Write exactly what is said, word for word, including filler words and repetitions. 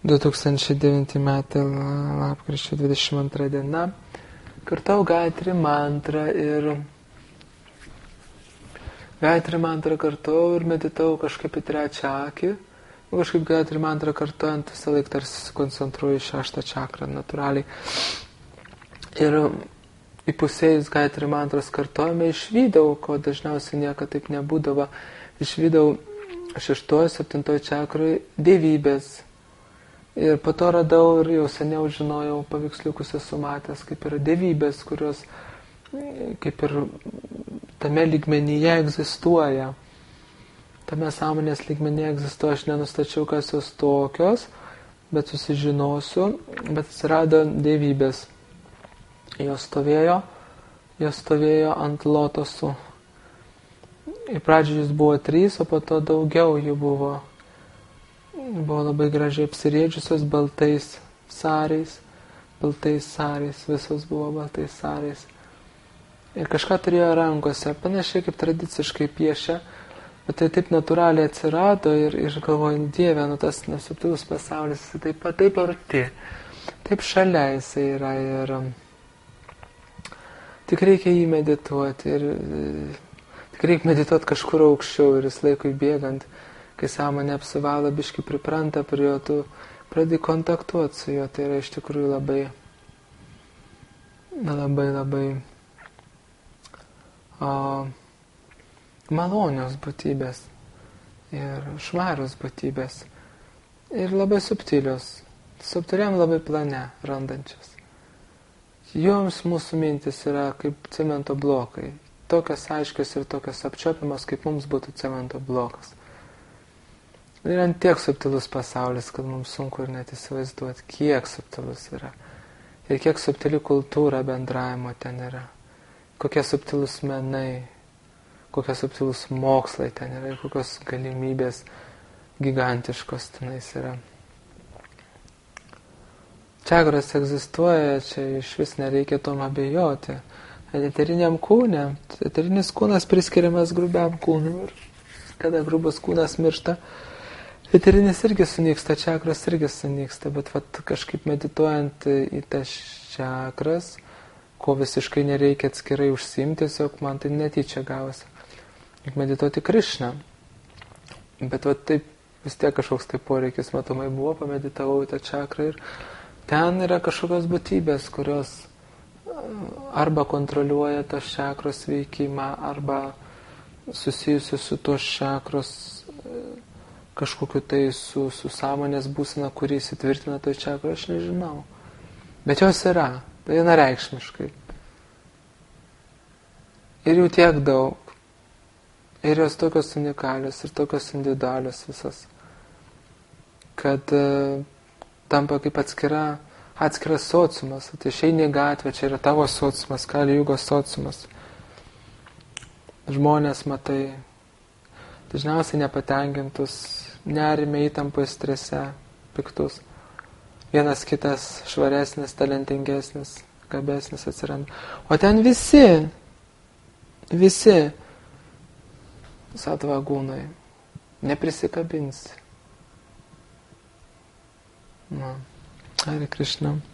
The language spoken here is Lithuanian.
du tūkstančiai devinti metai lapkričio dvidešimt antra diena. Kartau Gayatri mantrą ir Gayatri mantrą kartau ir meditavau kažkaip į trečią akį. Kažkaip Gayatri mantrą kartuojant visą laiką tarsi susikoncentruoju į šeštą čakrą natūraliai. Ir įpusėjus Gayatri mantros kartojame išvydau, ko dažniausiai niekada taip nebūdavo, išvydau šeštojo, septintojo čakroj dievybės. Ir po to radau ir jau seniau žinojau, paveiksliukus esu matęs, kaip yra dievybės, kurios kaip ir tame lygmenyje egzistuoja. Tame sąmonės lygmenyje egzistuoja, aš nenustačiau, kas jos tokios, bet susižinosiu, bet atsirado dievybės. Jos stovėjo, jos stovėjo ant lotosų. Į pradžią jis buvo trys, o po to daugiau jų buvo. Buvo labai gražiai apsirėdžiusios baltais sariais, baltais sariais, visos buvo baltais sariais. Ir kažką turėjo rankose, panašiai kaip tradiciškai piešia, bet tai taip natūraliai atsirado ir, ir galvoju, Dieve, nu tas nesubtilus pasaulis, taip pat taip arti, taip šalia jisai yra ir tik reikia jį medituoti ir tik reikia medituoti kažkur aukščiau ir jis laikui bėgant. Kai sąmonė apsivalo, biški pripranta prie jo, tu pradedi kontaktuoti su juo, tai yra iš tikrųjų labai, labai, labai o, malonios būtybės ir švarios būtybės ir labai subtilios, subtiliam labai plane randančios. Joms mūsų mintis yra kaip cemento blokai, tokios aiškios ir tokios apčiopiamos, kaip mums būtų cemento blokas. Yra tiek subtilus pasaulis, kad mums sunku ir net įsivaizduoti, kiek subtilus yra. Ir kiek subtili kultūra bendravimo ten yra. Kokie subtilus menai, kokie subtilus mokslai ten yra ir kokios galimybės gigantiškos tenais yra. Čakros egzistuoja, čia iš vis nereikia tom abejoti. Eteriniam kūne, eterinis kūnas priskiriamas grubiam kūnui. Kada grubus kūnas miršta, eterinis irgi sunyksta, čakros irgi sunyksta, bet vat, kažkaip medituojant į tas čakras, ko visiškai nereikia atskirai užsiimti, tiesiog man tai netyčia gavosi. Juk medituoti Krišną. Bet vat, taip vis tiek kažkoks tai poreikis matomai buvo, pameditavau į tą čakrą ir ten yra kažkokios būtybės, kurios arba kontroliuoja tos čakros veikimą, arba susijusios su tos čakros kažkokiu tai su, su sąmonės būsena, kurį įsitvirtina toj čakroje, aš nežinau. Bet jos yra, tai vienareikšmiškai. Ir jų tiek daug. Ir jos tokios unikalios ir tokios individualios visas, kad e, tampa kaip atskira, atskiras sociumas. Tai išeini į gatvę, čia yra tavo sociumas, Kali Jugos sociumas. Žmonės matai dažniausiai nepatenkintus, nerime, įtampoje, strese, piktus. Vienas kitas švaresnis, talentingesnis, gabesnis atsiranda. O ten visi, visi satvagūnai, neprisikabinsi. Na, Hare Krishna.